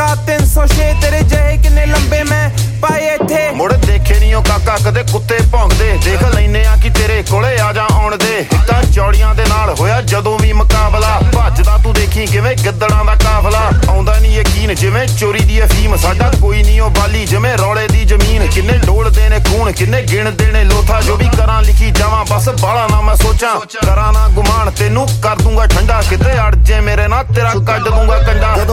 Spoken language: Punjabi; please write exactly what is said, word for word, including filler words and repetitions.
ਕਾਕਾ ਤਿੰਨ ਸੌ ਛੇ ਤੇਰੇ ਜਿਹੇ ਕਿੰਨੇ ਲੰਬੇ ਮੈਂ ਪਾਏ ਇੱਥੇ ਮੁੜ ਦੇਖੇ ਨੀ ਉਹ ਕਾਕਾ ਕਦੇ ਕੁੱਤੇ ਭੌਂਕਦੇ ਦੇਖ ਲੈਨੇ ਆ ਕਿ ਤੇਰੇ ਕੋਲੇ ਆ ਜਾ ਆਉਣ ਦੇ ਤਾਂ ਚੌੜੀਆਂ ਦੇ ਨਾਲ ਹੋਇਆ ਜਦੋਂ ਵੀ ਮੁਕਾਬਲਾ ਭੱਜਦਾ ਤੂੰ ਦੇਖੀ ਕਿਵੇਂ ਗਿੱਦੜਾਂ ਦਾ ਕਾਫਲਾ ਆਉਂਦਾ ਨੀ ਯਕੀਨ ਜਿਵੇਂ ਚੋਰੀ ਦੀ ਅਫੀਮ ਸਾਡਾ ਕੋਈ ਨੀ ਉਹ ਬਾਲੀ ਜਿਵੇਂ ਰੌਲੇ ਦੀ ਜ਼ਮੀਨ ਕਿੰਨੇ ਡੋਲਦੇ ਨੇ ਖੂਨ ਕਿੰਨੇ ਗਿਣਦੇ ਨੇ ਲੋਥਾ ਜੋ ਵੀ ਕਰਾਂ ਲਿਖੀ ਜਾਵਾਂ ਬਸ ਬਾਲਾ ਨਾ ਮੈਂ ਸੋਚਾਂ ਕਰਾਂ ਨਾ ਗੁਮਾਨ ਤੈਨੂੰ ਕਰ ਦੂੰਗਾ ਠੰਡਾ ਕਿਤੇ ਅੜ ਜੇ ਮੇਰੇ ਨਾਲ ਤੇਰਾ ਕੱਢ ਦੂੰਗਾ ਕੰਡਾ